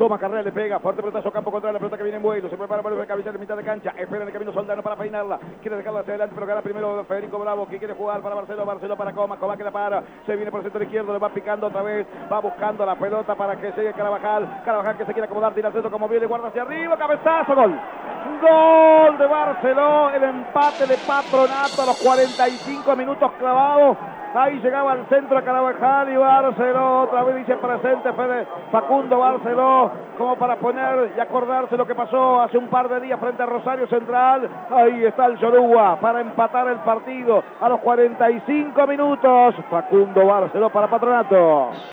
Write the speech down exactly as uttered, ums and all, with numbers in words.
Toma carrera, le pega, fuerte pelotazo, campo contra la pelota que viene en vuelo, se prepara para el cabecera en mitad de cancha, espera en el camino Soldano para peinarla, quiere dejarla hacia adelante, pero gana primero Federico Bravo, que quiere jugar para Barceló, Barceló para Coma, Coma que la para, se viene por el sector izquierdo, le va picando otra vez, va buscando la pelota para que llegue Carabajal, Carabajal que se quiere acomodar, tira al centro como viene, guarda hacia arriba, cabezazo, gol. Gol de Barceló, el empate de Patronato a los cuarenta y cinco minutos clavados. Ahí llegaba al centro a Carabajal y Barceló, otra vez dice presente Fede Facundo Barceló, como para poner y acordarse lo que pasó hace un par de días frente a Rosario Central. Ahí está el Yoruba para empatar el partido a los cuarenta y cinco minutos. Facundo Barceló para Patronato.